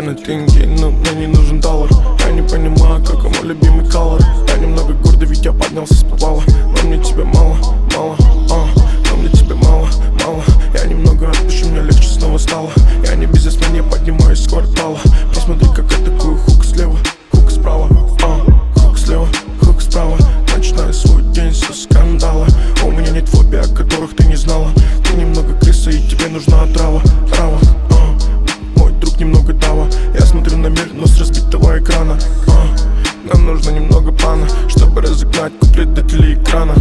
на деньги, но мне не нужен доллар. Я не понимаю, как мой любимый колор. Я немного гордый, ведь я поднялся с подвала. Но мне тебя мало, мало, но мне тебя мало, мало. Я немного отпущу, мне легче снова стало. Я не бизнесмен, я поднимаюсь с квартала. Посмотри, как я такую хук слева, хук справа, хук слева, хук справа. Начинаю свой день со скандала. У меня нет фобий, о которых ты не знала. Ты немного крыса и тебе нужна отрава, трава. Мой друг немного дава. Я смотрю на мир, но с разбитого экрана. Нам нужно немного плана, чтобы разогнать куплет до телеэкрана.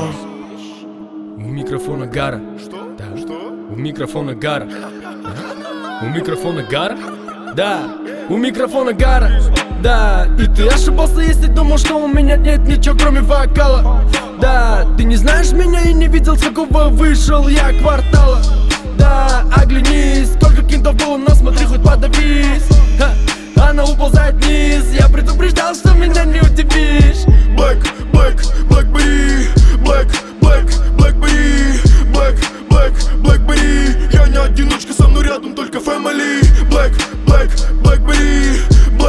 У микрофона Гара. Да. У микрофона Гара. У микрофона Гара? Да, у микрофона Гара. Да, и ты ошибался, если думал, что у меня нет ничего, кроме вокала. Да, ты не знаешь меня и не видел, с какого вышел я квартала. Да, оглянись, сколько кинтов было, но смотри, хоть подавись. Она уползает вниз, я предупреждал, что меня не удивишь. Black, Blackberry, Blackberry, Blackberry. Я не одиночка, со мной рядом только family. Blackberry,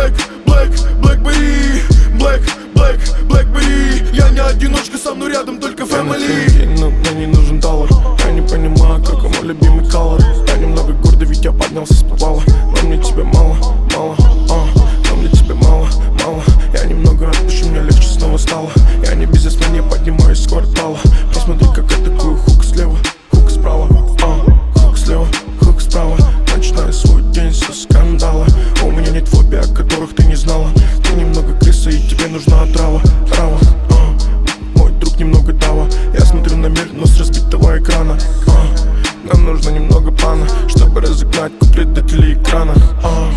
Blackberry. Я не одиночка, со мной рядом только family. Но мне не нужен доллар. Я не понимаю, как мой любимый колор. Я немного гордый, ведь я поднялся с подвала. Но мне тебя мало, мало, но мне тебя мало, мало. Я немного отпущу, мне легче снова стало. Я не бизнесмен, я поднимаюсь с квартала. Посмотри, как я такую хук слева, хук справа, хук слева, хук справа. Начинаю свой день со скандала. У меня нет фобий, о которых ты не знала. Ты немного крыса и тебе нужна отрава, трава. Мой друг немного дава. Я смотрю на мир, но с разбитого экрана. Нам нужно немного плана, чтобы разогнать куплет до телеэкрана.